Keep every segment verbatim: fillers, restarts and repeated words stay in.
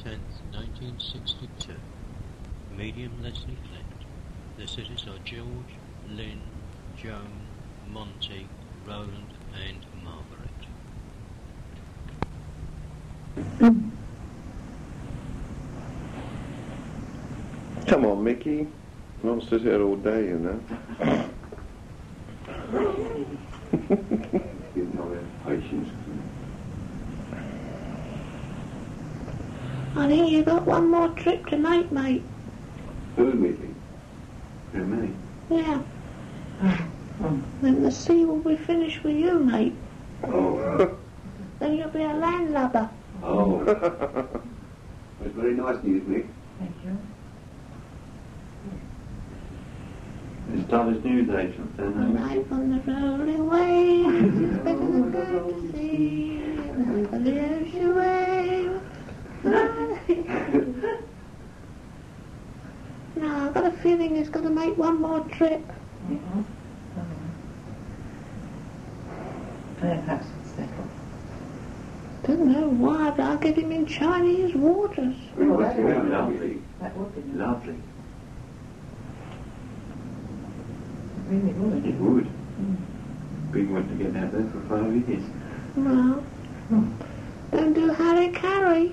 tenth, nineteen sixty-two. Medium Leslie Flint. The cities are George, Lynn, Joan, Monty, Roland and Margaret. Come on, Mickey. Not sit here all day, you know. You know, patience. I think you've got one more trip to make, mate. Who, Mickey? How many? Yeah. Then the sea will be finished with you, mate. Oh. Then you'll be a landlubber. Oh. That's very nice news, Mick. Thank you. It's Thomas News Agent, then, eh? Life on the rolling waves is better than going to sea. Life on the ocean wave. No, I've got a feeling he's got to make one more trip. Mm-hmm. And perhaps it's settled. Don't know why, but I'll get him in Chinese waters. Oh, that that would would be be lovely. That would be Lovely. It really would. It would. Mm. Been wanting to get out there for five years. Well, don't do Harry Carey.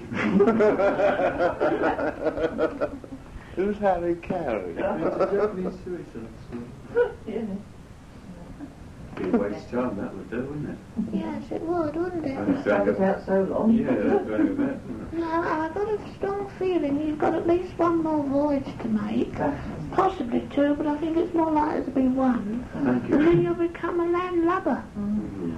Who's Harry Carey? It's a Japanese suicide. Yeah. Be a waste of time, that would do, wouldn't it? Yes, it would, wouldn't And it? it's like It's a- out so long. Yeah, that's going about, isn't it? No, I've got a strong feeling you've got at least one more voyage to make. Possibly two, but I think it's more likely to be one. Thank And then you. you'll become a landlubber. Mhm.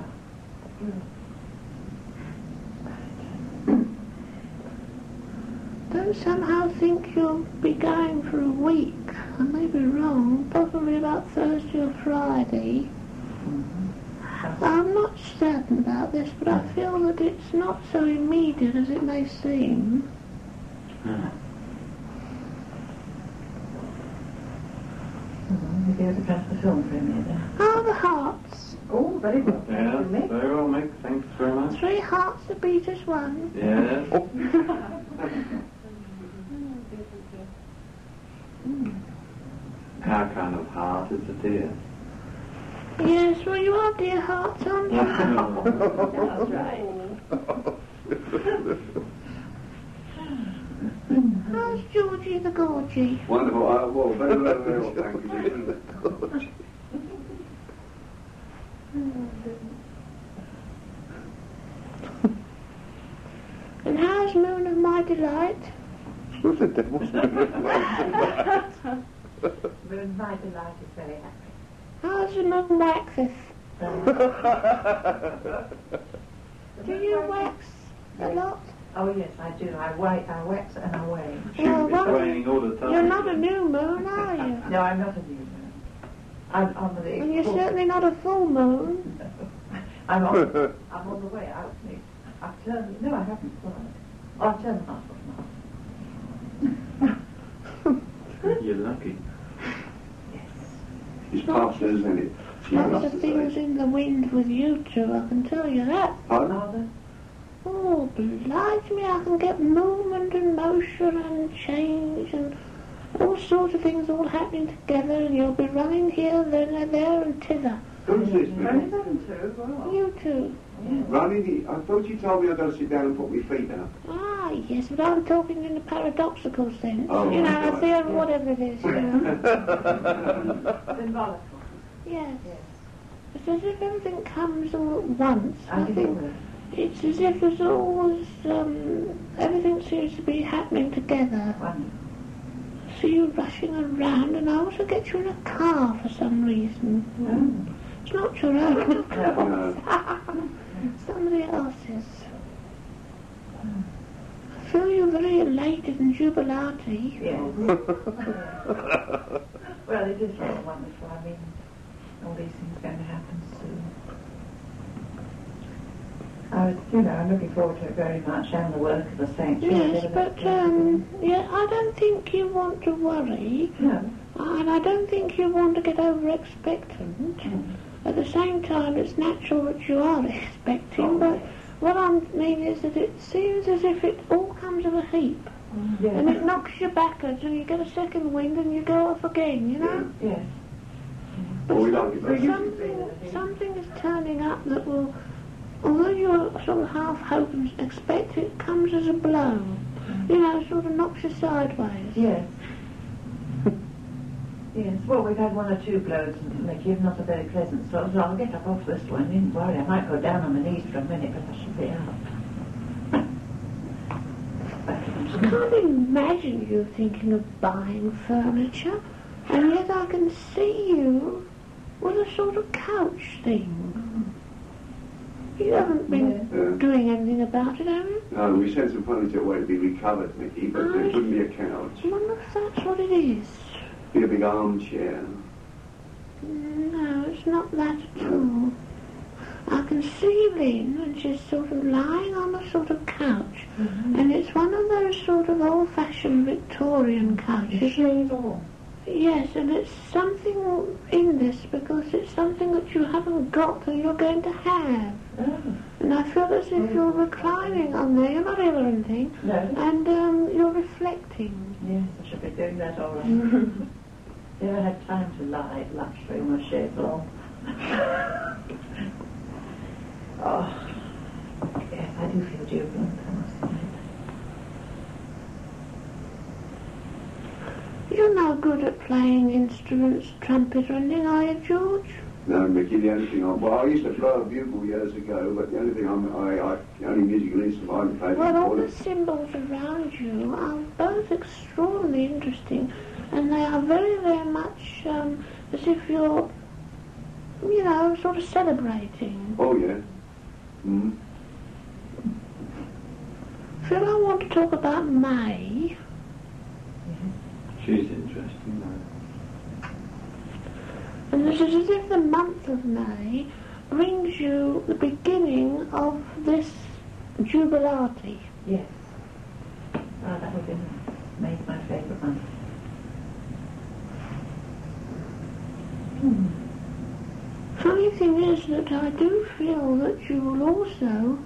Don't somehow think you'll be going for a week. I may be wrong, possibly about Thursday or Friday. I'm not certain about this, but I feel that it's not so immediate as it may seem. Ah. Mm-hmm. You'll be able to come to the film premiere then. How are the hearts? Oh, very well. Thank Yeah, you, Mick. very well, Mick. Thanks very much. Three hearts that beat as one. Yes. Our kind of heart is a deer. Yes, well, you are dear hearts, aren't you? That's right. How's Georgie the Gorgie? Wonderful. Uh, well, very well, very well, thank you. And how's Moon of My Delight? Who's the devil's Moon My Delight is very happy. How's the moon waxeth? Do you wax a lot? Oh yes, I do. I wait, I wax and I weigh. She's Oh, well, raining all the time. You're not a new moon, are you? No, I'm not a new moon. I'm on the. And you're certainly not a full moon. I'm on. I'm on the way out. Nick. I've turned. No, I haven't. Oh, I've turned half of an You're lucky. Yes. It's past us, isn't it? She Lots wants of to things say. in the wind with you two, I can tell you that. Pardon? Father. Oh, oblige me, I can get movement and motion and change and all sorts of things all happening together, and you'll be running here, there, there and thither. Who's this, Mick? them too. Well. You two. Running? I thought you told me I'd got to sit down and put my feet up. Ah, yes, but I'm talking in a paradoxical sense. Oh, you know, right. a theory, whatever it is, you know. Symbolical. Yes. Yes. It's as if everything comes all at once. I I think think it it's as if there's always, um, everything seems to be happening together. Wonderful. See you rushing around, and I also get you in a car for some reason. Mm. It's not your own, of No. course. Somebody else's. I feel you very elated and jubilati. Yes. Well, it is rather wonderful. I mean, all these things are going to happen soon. I was, you know, I'm looking forward to it very much, and the work of the sanctuary. Yes, but um, yeah, I don't think you want to worry, No. and I don't think you want to get over expectant. Mm. At the same time, it's natural that you are expecting, Oh, but yes. what I mean is that it seems as if it all comes comes of a heap. Yes. And it knocks you backwards and you get a second wind and you go off again, you know? Yes. Well, we don't But get something, something is turning up that will, although you're sort of half hope and expect, it comes as a blow. You know, sort of knocks you sideways. Yes. Yes. Well, we've had one or two blows, Mickey, not a very pleasant sort. So I'll get up off this one. Don't worry, I might go down on my knees for a minute, but I should be up. I can't imagine you thinking of buying furniture, and yet I can see you with a sort of couch thing. You haven't been Yeah. doing anything about it, have you? No, we sent some furniture away to be recovered, Mickey, but I- it wouldn't be a couch. I wonder if that's what it is. Be a big armchair. No, it's not that at all. I can see Lynn, and she's sort of lying on a sort of couch, Mm-hmm. and it's one of those sort of old-fashioned Victorian couches. Shades on. Yes, and it's something in this because it's something that you haven't got that you're going to have. Oh. And I feel as if you're reclining on there, you're not ill or anything, No. and um, you're reflecting. Yes, I should be doing that all right. Never had time to lie at lunch very much shave long. Oh, yes, I do feel jubilant, I must admit. You're no good at playing instruments, trumpet or anything, are you, George? No, Mickey, the only thing I... Well, I used to blow a bugle years ago, but the only thing I'm... I, I, the only musical instrument I can play Well, all the is symbols around you are both extraordinarily interesting, and they are very, very much um, as if you're, you know, sort of celebrating. Oh, yeah. Mm. Phil, I want to talk about May. She's interesting, though. And it's as if the month of May brings you the beginning of this jubilate. Yes. Oh, that would be made my favourite month. Hmm. Funny thing is that I do feel that you will also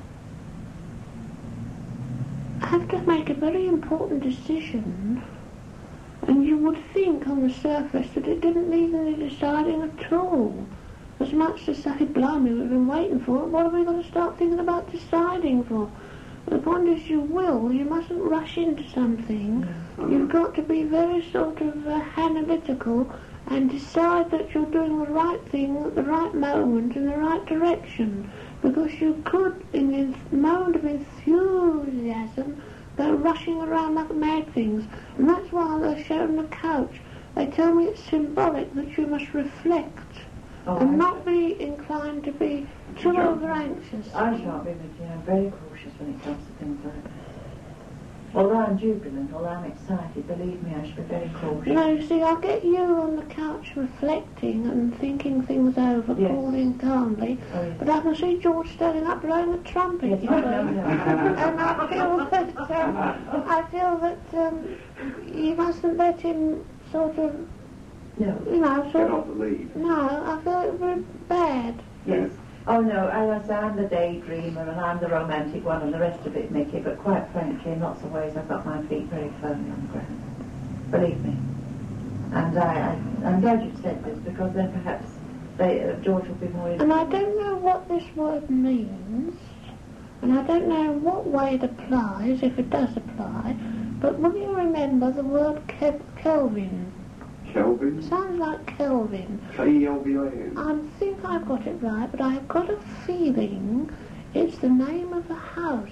have to make a very important decision, and you would think on the surface that it didn't need any deciding at all. As much to say, blimey, we've been waiting for it, what have we got to start thinking about deciding for? But the point is you will, you mustn't rush into something. You've got to be very sort of uh, analytical and decide that you're doing the right thing at the right moment in the right direction. Because you could, in this moment of enthusiasm, go rushing around like mad things. And that's why they're showing the couch. They tell me it's symbolic that you must reflect Oh, and I not be inclined to be too Sure. over-anxious. I shan't be, Mickey. I'm very cautious when it comes to things like that. Although I'm jubilant, although I'm excited, believe me, I should be very cautious. No, you see, I'll get you on the couch reflecting and thinking things over, Yes. calling calmly. Oh, yes. But I can see George standing up blowing a trumpet, Yes, you I know. know, no. And I feel that, um, I feel that um, you mustn't let him sort of, No. you know, Get sort off of, the lead. no, I feel it would be bad. Yes. Oh, no, as I say, I'm the daydreamer and I'm the romantic one and the rest of it, Mickey, but quite frankly, in lots of ways, I've got my feet very firmly on the ground. Believe me. And I, I, I'm glad you said this, because then perhaps they, uh, George will be more... And I don't know what this word means, and I don't know what way it applies, if it does apply, but will you remember the word Ke- Kelvin? Kelvin? Sounds like Kelvin. K E L V I N. I think I've got it right, but I've got a feeling it's the name of a house,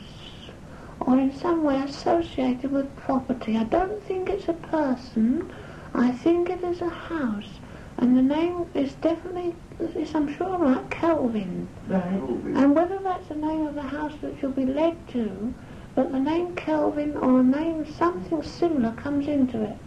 or in some way associated with property. I don't think it's a person, I think it is a house, and the name is definitely, is, I'm sure, right, Kelvin. Right. Kelvin. And whether that's the name of the house that you'll be led to, but the name Kelvin or a name something similar comes into it.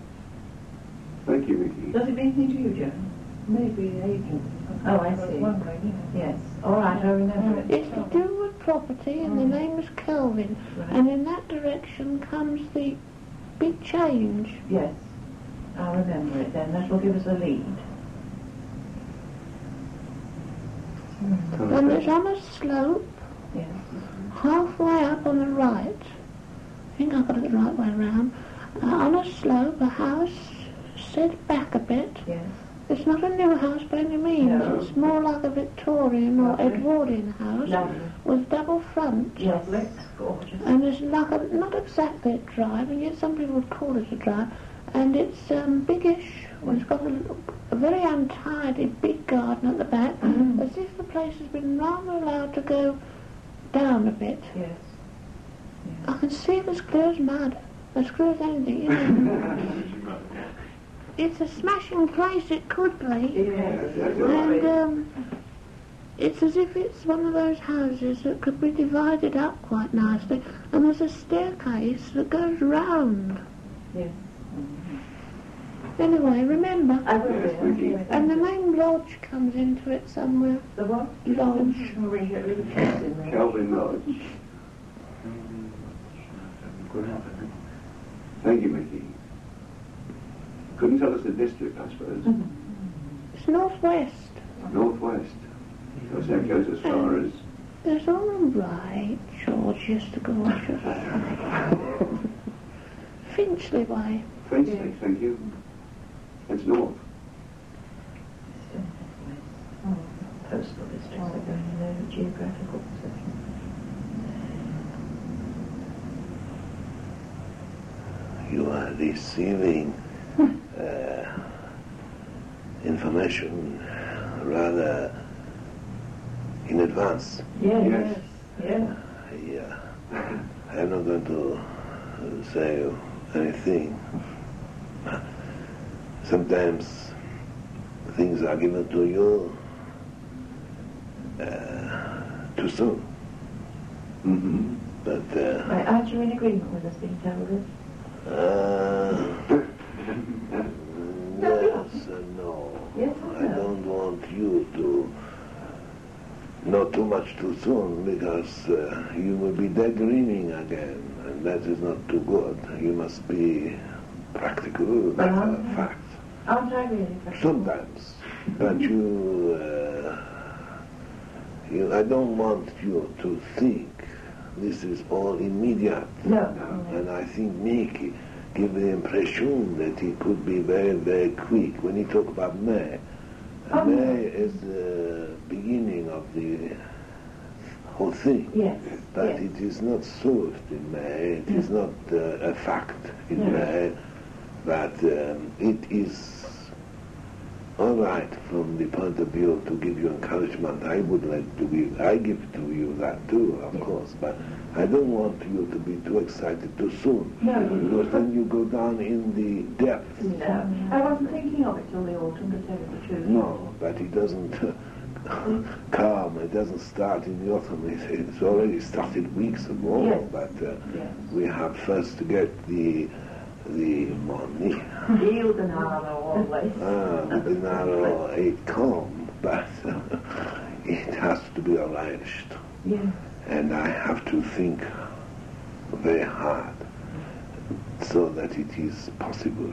Thank you, Mickey. Does it mean anything to you, Joan? Maybe agent. Oh, I see. One way, yeah. Yes. All right, I remember it. It's to do with property, and the name is Kelvin. Right. And in that direction comes the big change. Yes. I'll remember it then. That will give us a lead. And it's on a slope, Yes. halfway up on the right. think I got it the right way round. Uh, on a slope, a house set back a bit. Yes. It's not a new house by any means. No. It's more like a Victorian or Lovely. Edwardian house Lovely. with double front. Yes. Gorgeous. And it's like a, not exactly a drive, and yet some people would call it a drive. And it's um, biggish. It's got a, a very untidy big garden at the back, Mm. as if the place has been rather allowed to go down a bit. Yes. I can see it as clear as mud, as clear as anything. You know. It's a smashing place, it could be. Yes. And um, it's as if it's one of those houses that could be divided up quite nicely, and there's a staircase that goes round. Yes. Anyway, remember, I will Yes, do. we Yes. and the name Lodge comes into it somewhere. The what? Lodge. Read it, read it in there. Kelvin Lodge. Good afternoon. Thank you, Mickey. Couldn't tell us the district, I suppose. It's northwest. Northwest. Because that goes as far as... It's all right, George used to go on. Finchley way. Finchley, thank you. It's north. Oh, postal districts are going in their geographical position. You are receiving uh, information rather in advance. Yes. Yes. Yes. Yeah. I'm not going to uh, say anything. Sometimes things are given to you uh, too soon. Mm-hmm. But uh, Right, aren't you in agreement with us being told this? uh, yes and no. Yes I and no. don't want you to know too much too soon, because uh, you will be daydreaming again, and that is not too good. You must be practical, that's Uh-huh. a fact. Aren't I really? practical? Sometimes, but you, uh, you, I don't want you to think this is all immediate. No. And I think Mickey give the impression that it could be very, very quick. When he talk about May, Oh, May no. is the beginning of the whole thing. Yes. But yes. it is not solved in May, it is not uh, a fact in No. May, but um, it is all right from the point of view to give you encouragement. I would like to give, I give to you that too, of Yes. course, but I don't want you to be too excited too soon, No. because then you go down in the depths. No. I wasn't thinking of it till the autumn, to tell you the truth. No, but it doesn't uh, come, it doesn't start in the autumn. It, it's already started weeks ago, Yes. but uh, Yes. we have first to get the the money. Yield and harlow always. Ah, the dinero, it come, but uh, it has to be arranged. Yes. And I have to think very hard so that it is possible.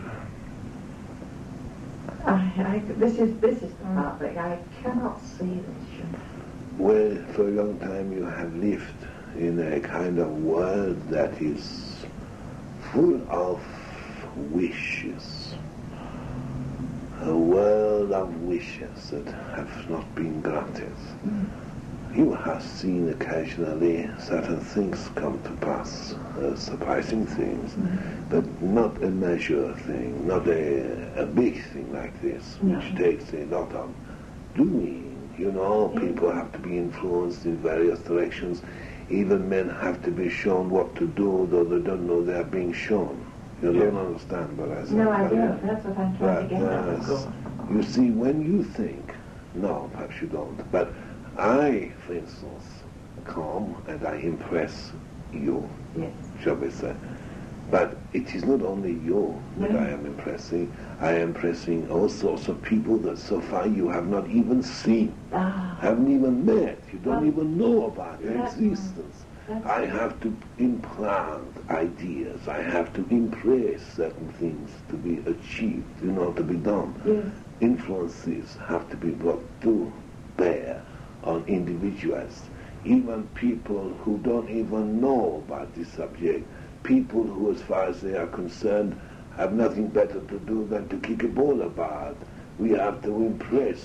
I, I, this is this is the part that I cannot see this. Well, for a long time you have lived in a kind of world that is full of wishes. A world of wishes that have not been granted. Mm. You have seen occasionally certain things come to pass, uh, surprising things, Mm. but not a major thing, not a, a big thing like this, No. which takes a lot of doing. You know, Yeah. people have to be influenced in various directions. Even men have to be shown what to do, though they don't know they are being shown. You Yeah. don't understand what I say. No, I but- don't. That's what I'm trying but to get at. uh, you see, when you think, no, perhaps you don't, but I, for instance, come and I impress you, Yes. shall we say. But it is not only you that No. I am impressing, I am impressing all sorts of people that so far you have not even seen, Ah. haven't even met, you don't Well, even know about their that's- existence. That's I have to implant ideas, I have to impress certain things to be achieved, you know, to be done. Yes. Influences have to be brought to bear on individuals, even people who don't even know about this subject. people who, as far as they are concerned, have nothing better to do than to kick a ball about. We have to impress.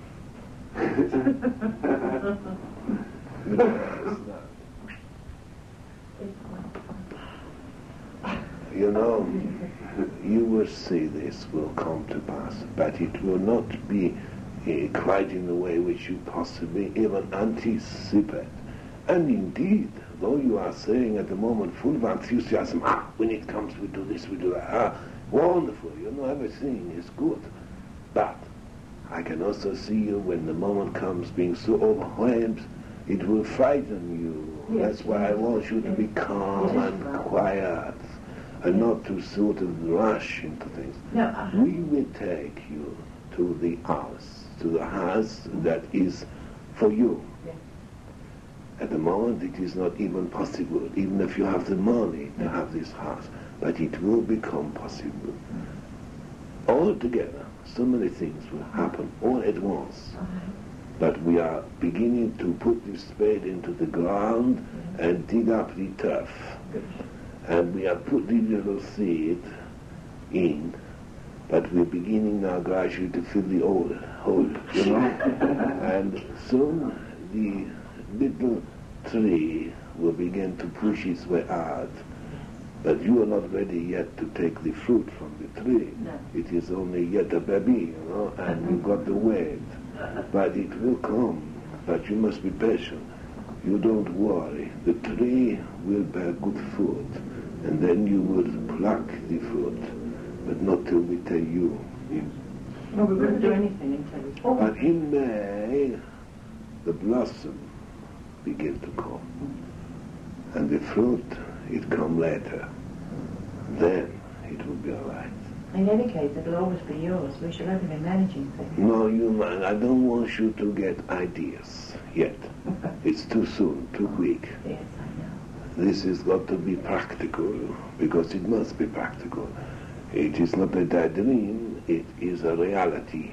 You know, you will see this will come to pass, but it will not be uh, quite in the way which you possibly even anticipate. And indeed, though you are saying at the moment full of enthusiasm, ah, when it comes we do this, we do that, ah, wonderful, you know, everything is good. But I can also see you when the moment comes being so overwhelmed, it will frighten you. Yes, That's why I want you to be calm and quiet and not to sort of rush into things. No, uh, We will take you to the house, to the house that is for you. Yes. At the moment it is not even possible, even if you have the money to have this house, but it will become possible. All together, so many things will happen all at once. But we are beginning to put this spade into the ground and dig up the turf. And we have put the little seed in, but we're beginning now gradually to fill the hole, hole you know. And soon the little tree will begin to push its way out. But you are not ready yet to take the fruit from the tree. No. It is only yet a baby, you know, and you've got to wait. But it will come, but you must be patient. You don't worry. The tree will bear good fruit, and then you will pluck the fruit, but not till we tell you. no, we wouldn't do anything until we told But in May, the blossom begin to come, and the fruit, it come later. Then it will be all right. In any case, it'll always be yours. We shall only be managing things. No, you man, I don't want you to get ideas yet. It's too soon, too quick. Yes, I know. This has got to be practical, because it must be practical. It is not a dream, it is a reality.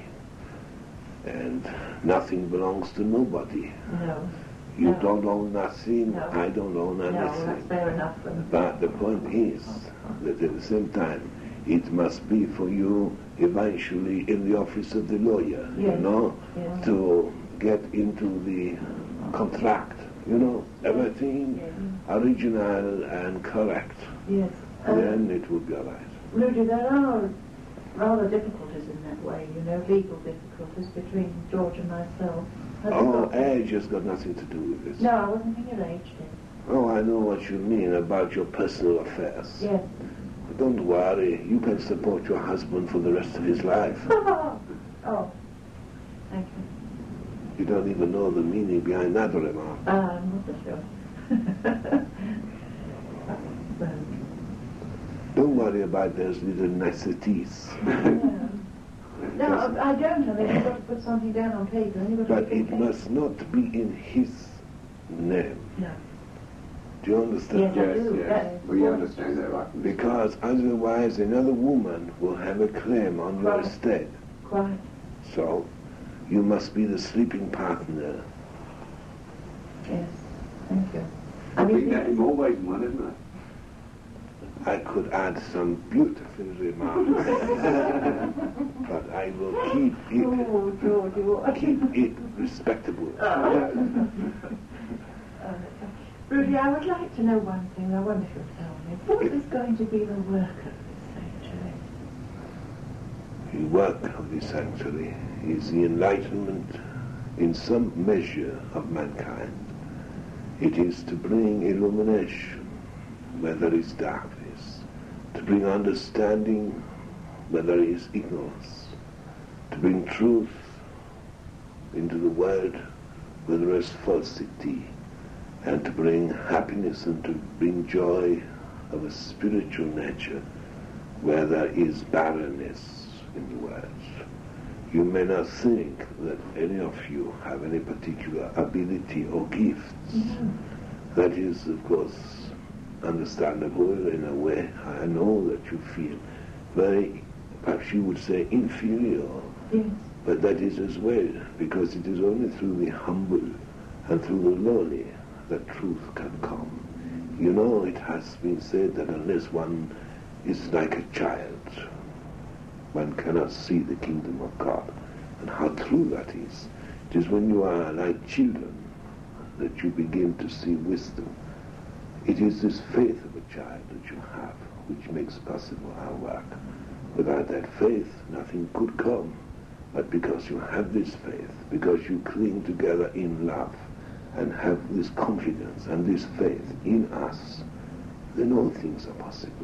And nothing belongs to nobody. No. You No. don't own nothing, No. I don't own No, anything. that's fair enough. But the point is that at the same time, it must be for you eventually in the office of the lawyer, you Yes. know, Yes. to get into the contract, you know, everything Yes. original and correct. Yes. Um, Then it will be all right. Rudy, there are rather difficulties in that way, you know, legal difficulties between George and myself. Have you Oh, got- age has got nothing to do with this. No, I wasn't in your age then. Oh, I know what you mean about your personal affairs. Yes. Don't worry, you can support your husband for the rest of his life. Oh, thank you. You don't even know the meaning behind that remark. Ah, I'm not so sure. Well, Don't worry about those little niceties. no, no, I don't. I mean, you've got to put something down on paper. And you've got to But be it okay. must not be in his name. No. Do you understand? Yes, I Yes, do. yes. That's We what- understand that, right? Because otherwise another woman will have a claim on your Right. estate. Quite. So you must be the sleeping partner. Yes. Thank you. I I've been mean, that in more ways than one, isn't it? I could add some beautiful remarks, but I will keep it, oh, George, you are. keep it respectable. Uh, Rudy, I would like to know one thing. I wonder if you'll tell me. What is going to be the work of this sanctuary? The work of the sanctuary is the enlightenment in some measure of mankind. It is to bring illumination where there is darkness, to bring understanding where there is ignorance, to bring truth into the world where there is falsity, and to bring happiness and to bring joy of a spiritual nature where there is barrenness in the world. You may not think that any of you have any particular ability or gifts. Mm-hmm. That is, of course, understandable in a way. I know that you feel very, perhaps you would say, inferior. Yes. But that is as well, because it is only through the humble and through the lowly that truth can come. You know, it has been said that unless one is like a child, one cannot see the kingdom of God. And how true that is. It is when you are like children that you begin to see wisdom. It is this faith of a child that you have which makes possible our work. Without that faith, nothing could come. But because you have this faith, because you cling together in love, and have this confidence and this faith in us, then all things are possible.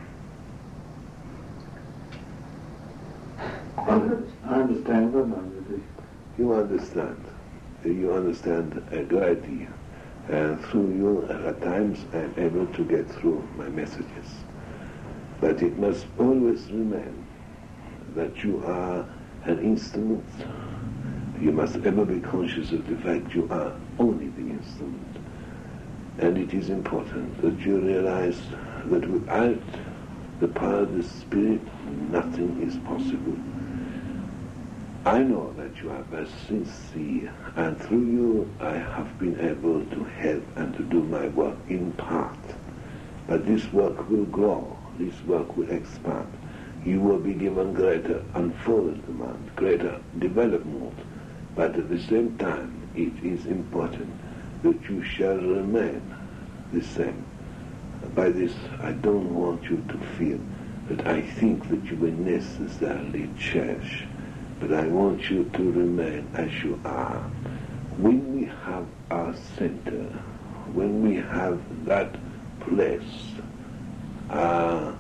I understand that. You understand. You understand a great deal. And through you, at times, I am able to get through my messages. But it must always remain that you are an instrument. You must ever be conscious of the fact you are only the instrument. And it is important that you realize that without the power of the Spirit, nothing is possible. I know that you are very sincere, and through you I have been able to help and to do my work in part. But this work will grow, this work will expand. You will be given greater unfoldment, greater development. But at the same time, it is important that you shall remain the same. By this, I don't want you to feel that I think that you will necessarily change, but I want you to remain as you are. When we have our center, when we have that place, our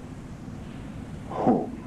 home,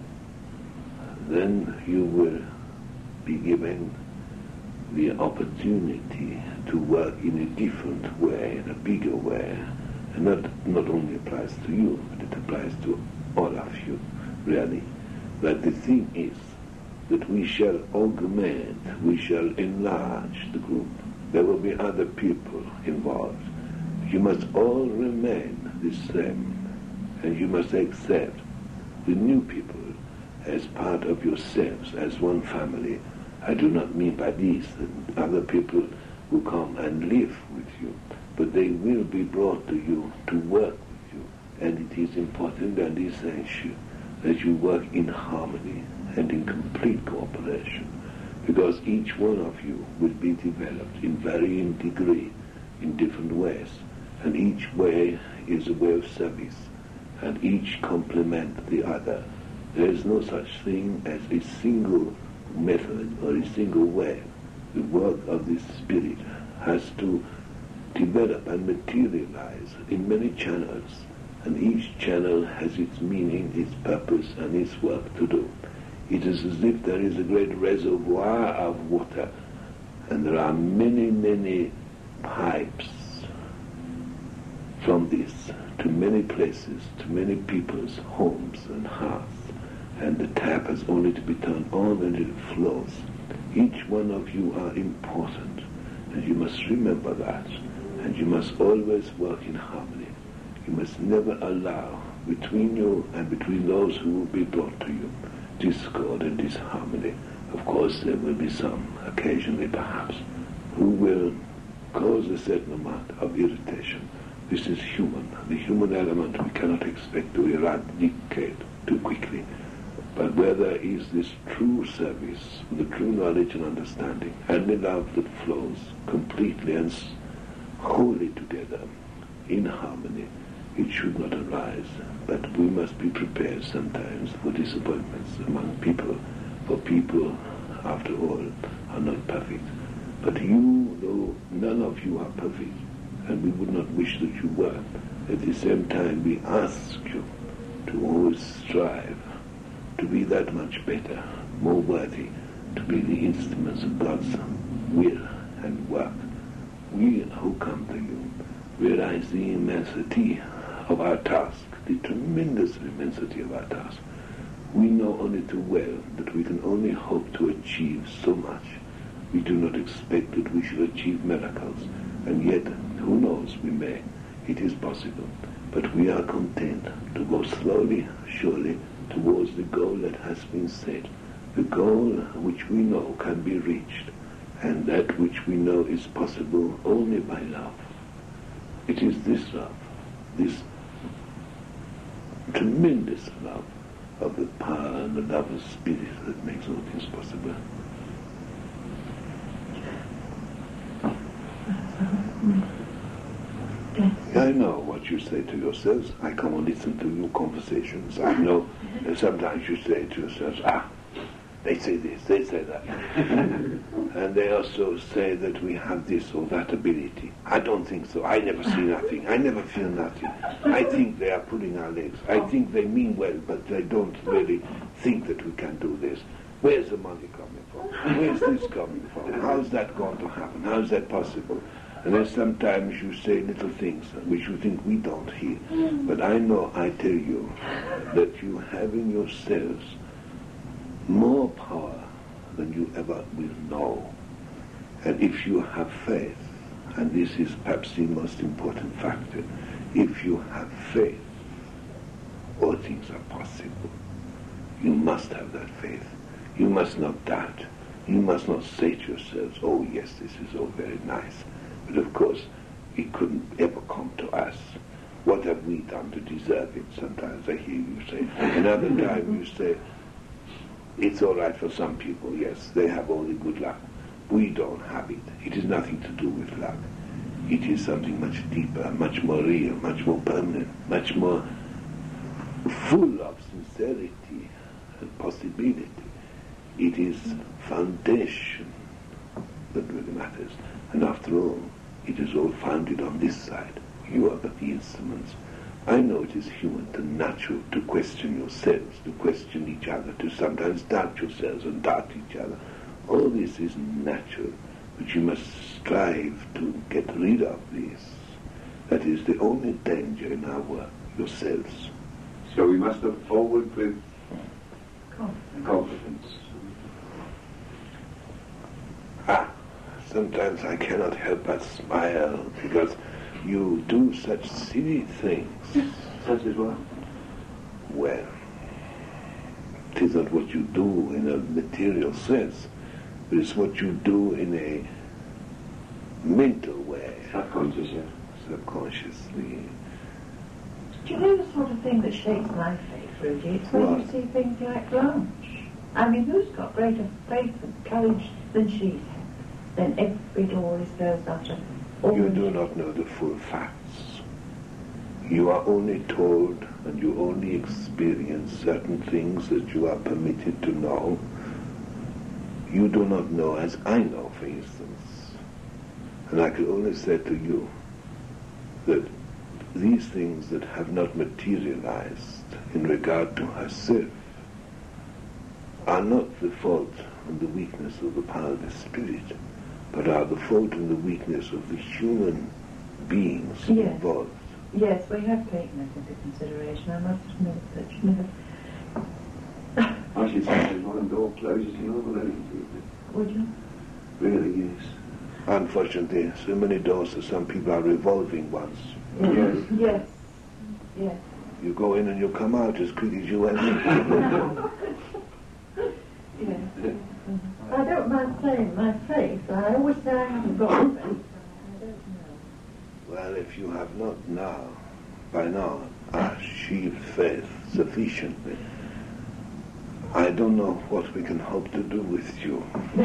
then you will be given the opportunity to work in a different way, in a bigger way. And that not only applies to you, but it applies to all of you, really. But the thing is that we shall augment, we shall enlarge the group. There will be other people involved. You must all remain the same, and you must accept the new people as part of yourselves, as one family. I do not mean by this that other people will come and live with you, but they will be brought to you to work with you. And it is important and essential that you work in harmony and in complete cooperation, because each one of you will be developed in varying degree, in different ways, and each way is a way of service, and each complement the other. There is no such thing as a single method or a single way. The work of the Spirit has to develop and materialize in many channels, and each channel has its meaning, its purpose, and its work to do. It is as if there is a great reservoir of water, and there are many, many pipes from this to many places, to many people's homes and hearts, and the tap has only to be turned on and it flows. Each one of you are important, and you must remember that, and you must always work in harmony. You must never allow between you and between those who will be brought to you discord and disharmony. Of course, there will be some, occasionally perhaps, who will cause a certain amount of irritation. This is human. The human element we cannot expect to eradicate too quickly. But where there is this true service, the true knowledge and understanding, and the love that flows completely and wholly together in harmony, it should not arise. But we must be prepared sometimes for disappointments among people, for people, after all, are not perfect. But you, though none of you are perfect, and we would not wish that you were, at the same time we ask you to always strive to be that much better, more worthy, to be the instruments of God's will and work. We who come to you realize the immensity of our task, the tremendous immensity of our task. We know only too well that we can only hope to achieve so much. We do not expect that we shall achieve miracles, and yet, who knows, we may. It is possible. But we are content to go slowly, surely, towards the goal that has been set, the goal which we know can be reached, and that which we know is possible only by love. It is this love, this tremendous love of the power and the love of spirit that makes all things possible. I know what you say to yourselves. I come and listen to your conversations. I know that sometimes you say to yourselves, ah, they say this, they say that. And they also say that we have this or that ability. I don't think so. I never see nothing. I never feel nothing. I think they are pulling our legs. I think they mean well, but they don't really think that we can do this. Where's the money coming from? Where's this coming from? How's that going to happen? How's that possible? And then sometimes you say little things which you think we don't hear. But I know, I tell you, that you have in yourselves more power than you ever will know. And if you have faith, and this is perhaps the most important factor, if you have faith, all things are possible. You must have that faith. You must not doubt. You must not say to yourselves, oh yes, this is all very nice. But of course, it couldn't ever come to us. What have we done to deserve it? Sometimes I hear you say. Another time you say, it's all right for some people, yes, they have all the good luck. We don't have it. It is nothing to do with luck. It is something much deeper, much more real, much more permanent, much more full of sincerity and possibility. It is foundation that really matters. And after all, it is all founded on this side. You are but the instruments. I know it is human and natural to question yourselves, to question each other, to sometimes doubt yourselves and doubt each other. All this is natural, but you must strive to get rid of this. That is the only danger in our work, yourselves. So we must look forward with Confidence. confidence. Ah, sometimes I cannot help but smile, because you do such silly things. Such as what? Well, it isn't what you do in a material sense, but it's what you do in a mental way, Subconscious, yeah. subconsciously. Do you know the sort of thing that shakes my faith, Rudy? It's when What? you see things like Blanche. I mean, who's got greater faith and courage than she has? Then every door is closed after. You do not know the full facts. You are only told and you only experience certain things that you are permitted to know. You do not know as I know, for instance. And I can only say to you that these things that have not materialized in regard to herself are not the fault and the weakness of the power of the Spirit, but are the fault and the weakness of the human beings Yes. involved. Yes, we have taken it into consideration. I must admit that you never... I should say when one door closes, another opens. Would you? Really, yes. Unfortunately, so many doors that some people are revolving ones. Yes. Yes. Yes. You go in and you come out as quick as you went in. Yes. I don't mind saying my faith. I always say I haven't got faith. I don't know. Well, if you have not now, by now, achieved faith sufficiently, I don't know what we can hope to do with you.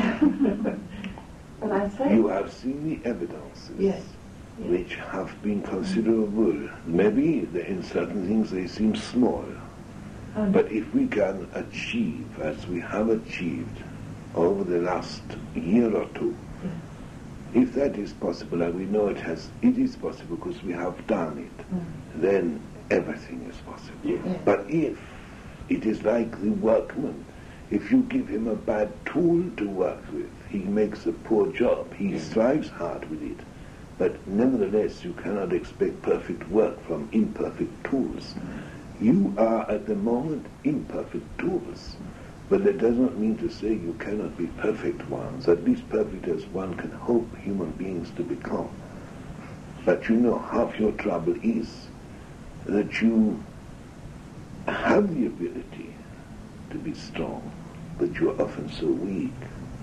But I say... You have seen the evidences, Yes. Yes. which have been considerable. Maybe they- in certain things they seem small, Um, but if we can achieve, as we have achieved over the last year or two, if that is possible, and we know it has, it is possible because we have done it, Mm. then everything is possible. Yes. Yes. But if it is like the workman, if you give him a bad tool to work with, he makes a poor job. He strives hard with it. But nevertheless, you cannot expect perfect work from imperfect tools. You are at the moment imperfect tools. But that does not mean to say you cannot be perfect ones, at least perfect as one can hope human beings to become. But you know, half your trouble is that you have the ability to be strong, but you are often so weak.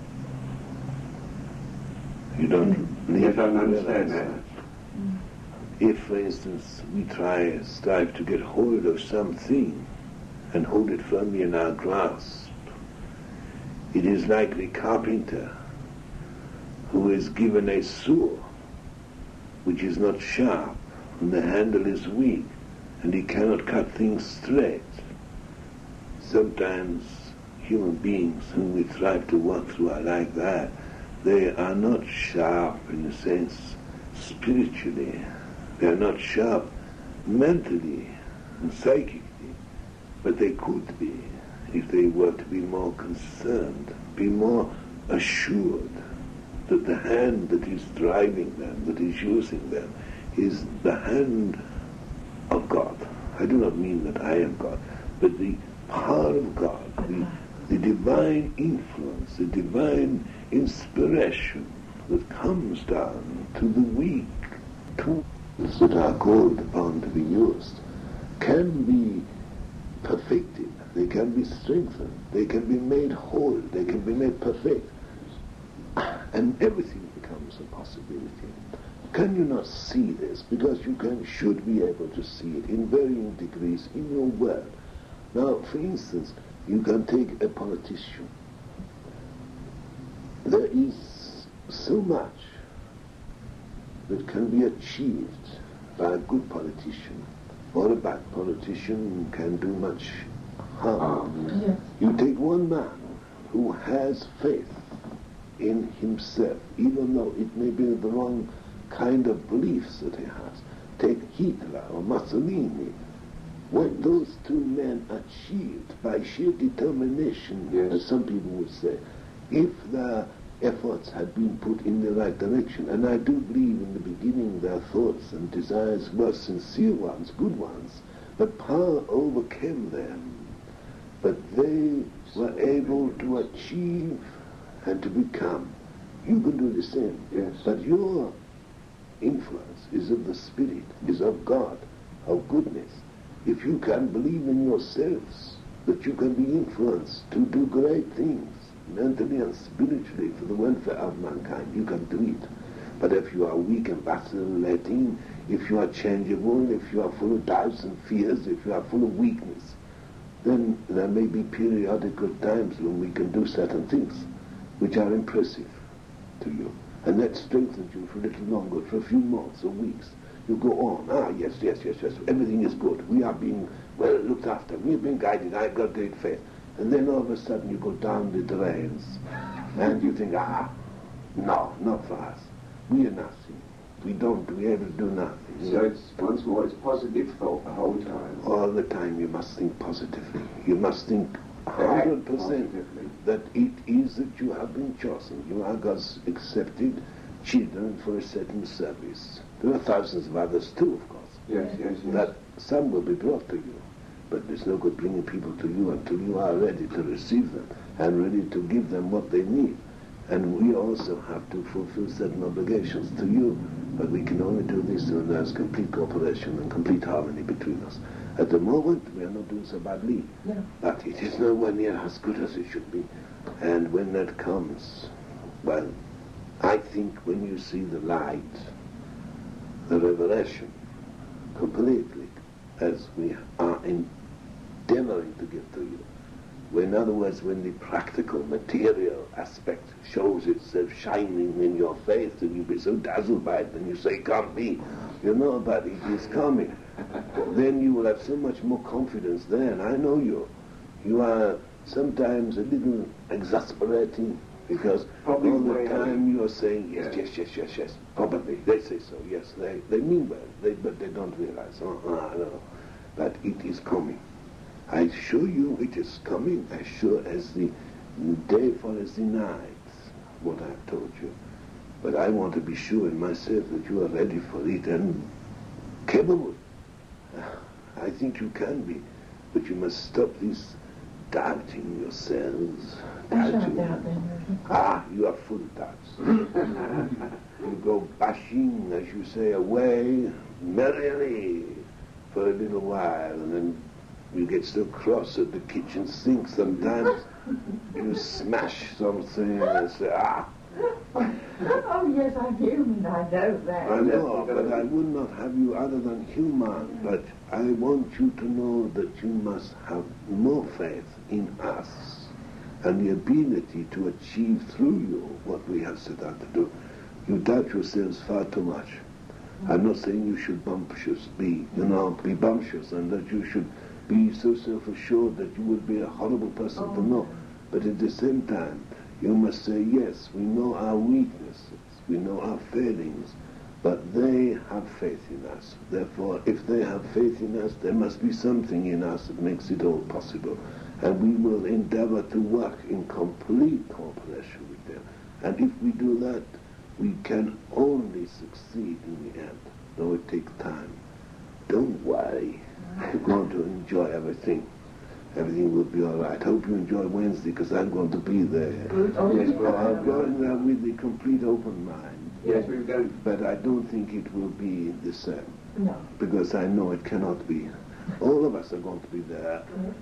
You don't I live don't to understand realize that. If, for instance, we try, strive to get hold of something and hold it firmly in our grasp, it is like the carpenter who is given a saw which is not sharp and the handle is weak and he cannot cut things straight. Sometimes human beings whom we strive to walk through are like that. They are not sharp in a sense spiritually. They are not sharp mentally and psychically, but they could be if they were to be more concerned, be more assured that the hand that is driving them, that is using them, is the hand of God. I do not mean that I am God, but the power of God, the, the divine influence, the divine inspiration that comes down to the weak tools that are called upon to be used, can be perfected, they can be strengthened, they can be made whole, they can be made perfect, and everything becomes a possibility. Can you not see this? Because you can, should be able to see it in varying degrees in your world. Now, for instance, you can take a politician. There is so much that can be achieved by a good politician, or a bad politician can do much harm. Yes. You take one man who has faith in himself, even though it may be the wrong kind of beliefs that he has. Take Hitler or Mussolini. What those two men achieved by sheer determination, Yes. as some people would say, if their efforts had been put in the right direction, and I do believe in the beginning their thoughts and desires were sincere ones, good ones, but power overcame them. But they were able to achieve and to become. You can do the same. Yes. But your influence is of the Spirit, is of God, of goodness. If you can believe in yourselves that you can be influenced to do great things, mentally and spiritually, for the welfare of mankind, you can do it. But if you are weak and vacillating, if you are changeable, if you are full of doubts and fears, if you are full of weakness, then there may be periodical times when we can do certain things which are impressive to you. And that strengthens you for a little longer, for a few months or weeks. You go on, ah, yes, yes, yes, yes, everything is good. We are being well looked after. We have been guided. I've got great faith. And then all of a sudden you go down the drains and you think, ah, no, not for us. We are nothing. We don't, we able to do nothing. So it's, once more, it's positive thought the whole time. All the time you must think positively. You must think one hundred percent Positively. that it is that you have been chosen. You are God's accepted children for a certain service. There are thousands of others too, of course. Yes, yes, yes. That some will be brought to you. But there's no good bringing people to you until you are ready to receive them and ready to give them what they need. And we also have to fulfill certain obligations to you, but we can only do this when there's complete cooperation and complete harmony between us. At the moment, we are not doing so badly, Yeah. but it is nowhere near as good as it should be. And when that comes, well, I think when you see the light, the revelation, completely, as we are endeavoring to give to you, when, in other words, when the practical, material aspect shows itself shining in your face, and you be so dazzled by it, and you say, can't be, you know, but it is coming. Then you will have so much more confidence then. I know you. You are sometimes a little exasperating, because Probably all the way time you are saying, yes, Yeah. yes, yes, yes, yes, probably. They say so, yes, they, they mean well, they, but they don't realize, oh, oh, no, that it is coming. I assure you it is coming as sure as the day follows the night, what I have told you. But I want to be sure in myself that you are ready for it and capable. I think you can be, but you must stop this doubting yourselves. I shan't Doubting. doubt then. Ah, you are full of doubts. You go bashing, as you say, away merrily for a little while, and then you get so cross at the kitchen sink sometimes you smash something and say, ah, Oh, yes, I'm human, I know that. I know, but I would not have you other than human. But I want you to know that you must have more faith in us and the ability to achieve through you what we have set out to do. You doubt yourselves far too much. I'm not saying you should bumptious be, you know, be bumptious and that you should be so self-assured that you would be a horrible person Oh, to know. But at the same time, you must say, yes, we know our weaknesses, we know our failings, but they have faith in us. Therefore, if they have faith in us, there must be something in us that makes it all possible. And we will endeavor to work in complete cooperation with them. And if we do that, we can only succeed in the end, though it takes time. Don't worry. You're going to enjoy everything. Everything will be all right. Hope you enjoy Wednesday, because I'm going to be there. Oh, Yes, well, I'm going there with a complete open mind. Yes, we're going. But I don't think it will be the same, No. because I know it cannot be. All of us are going to be there.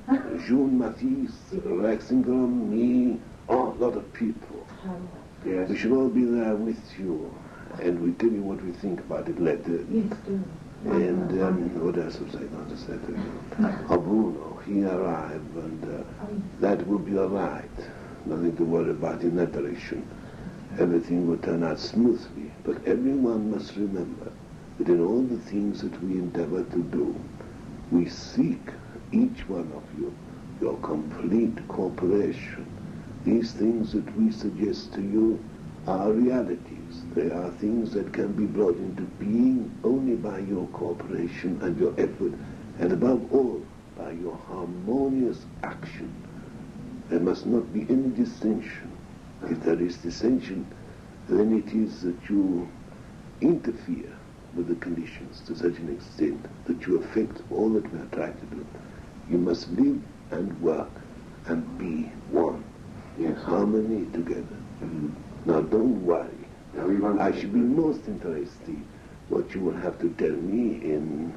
June Matisse, Rex Ingram, me, oh, a lot of people. Yes. We should all be there with you, and we tell you what we think about it later. Yes, do. And um, what else was I going to say to you? Oh, Bruno, he arrived, and uh, that will be all right. Nothing to worry about in that direction. Everything will turn out smoothly. But everyone must remember that in all the things that we endeavor to do, we seek, each one of you, your complete cooperation. These things that we suggest to you are realities. They are things that can be brought into being only by your cooperation and your effort, and above all, by your harmonious action. There must not be any dissension. If there is dissension, then it is that you interfere with the conditions to such an extent that you affect all that we are trying to do. You must live and work and be one. Yes. Harmony together. Mm-hmm. Now don't worry. No, we won't. I should be most interested what you will have to tell me in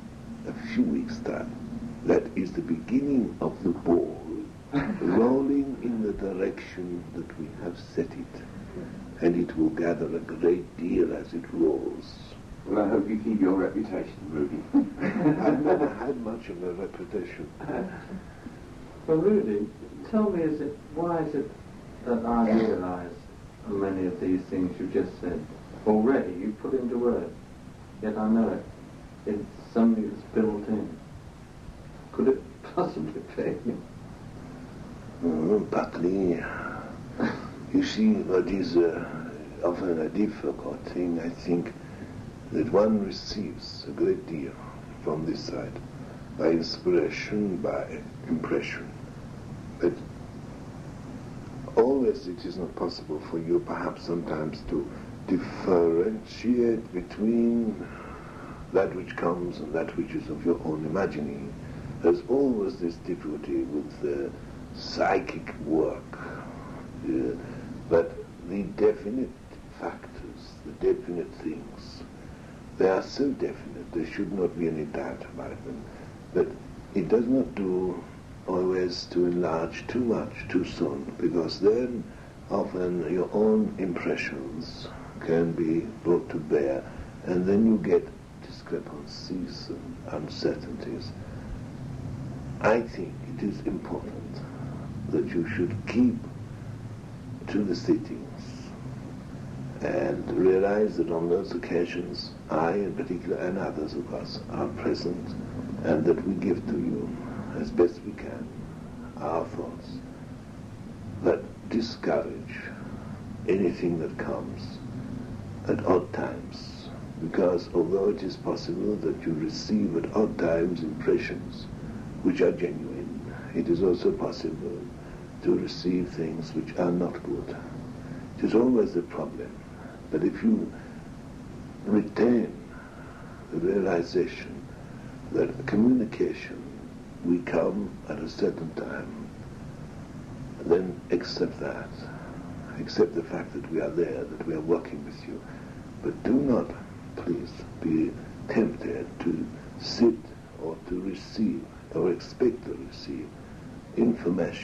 a few weeks' time. That is the beginning of the ball rolling in the direction that we have set it. And it will gather a great deal as it rolls. Well, I hope you keep your reputation, Rudy. I've never had much of a reputation. Well, Rudy, tell me, is it, why is it that I realise many of these things you just said already, you put into words, yet I know it. It's something that's built in. Could it possibly be? Mm, partly. You see, what is uh, often a difficult thing, I think, that one receives a great deal from this side, by inspiration, by impression. But always it is not possible for you, perhaps sometimes, to differentiate between that which comes and that which is of your own imagining. There's always this difficulty with the psychic work. Uh, but the definite factors, the definite things, they are so definite, there should not be any doubt about them. But it does not do always to enlarge too much too soon, because then often your own impressions can be brought to bear, and then you get discrepancies and uncertainties. I think it is important that you should keep to the sittings and realize that on those occasions, I in particular and others of us are present, and that we give to you as best we can our thoughts. But discourage anything that comes at odd times, because although it is possible that you receive at odd times impressions which are genuine, it is also possible to receive things which are not good. It is always a problem. But if you retain the realization that communication will come at a certain time, then accept that. Accept the fact that we are there, that we are working with you. But do not, please, be tempted to sit or to receive or expect to receive information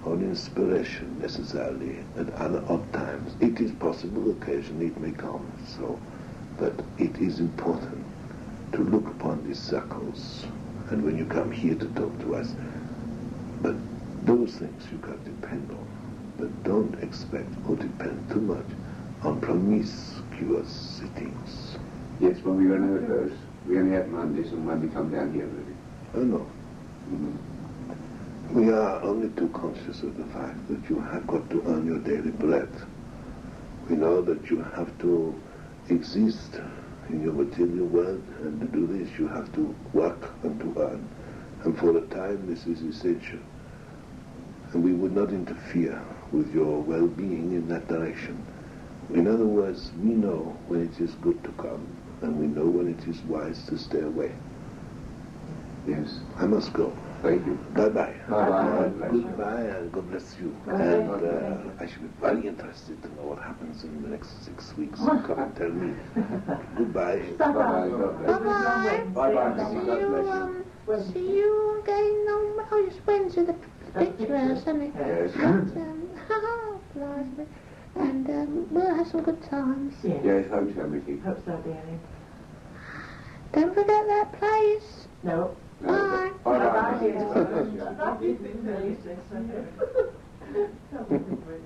or inspiration necessarily at other odd times. It is possible occasionally it may come, so, but it is important to look upon these circles, and when you come here to talk to us, but those things you can depend on, but don't expect or depend too much on promiscuous sittings. Yes, when we run out first, we only have Mondays and when we come down here, really. Oh no. Mm-hmm. We are only too conscious of the fact that you have got to earn your daily bread. We know that you have to exist in your material world, and to do this you have to work and to earn. And for a time this is essential. And we would not interfere with your well-being in that direction. In other words, we know when it is good to come, and we know when it is wise to stay away. Yes. I must go. Thank you. Bye-bye. Bye-bye. Uh, goodbye and God bless you. And uh, I should be very interested to know what happens in the next six weeks. Come and tell me. Goodbye. Bye-bye. God bless you. Bye-bye. Bye-bye. See God you, bless you. um, see you again on, oh, it's Wednesday, the picture house, isn't it? Yes. And, um, blimey. And um, we'll have some good times. Yes. Yes, hope so, Mickey. Hope so, dearie. Don't forget that place. No. No, Bye. Bye-bye. Bye-bye, dear. God bless you. Not you think so, you say so.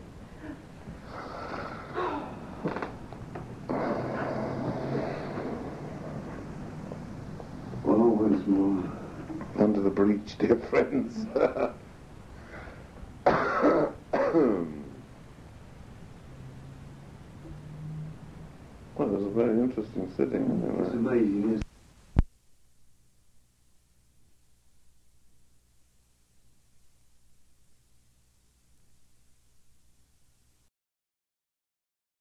Well, once more. Under the breach, dear friends. Well, it was a very interesting sitting. It's amazing, isn't it?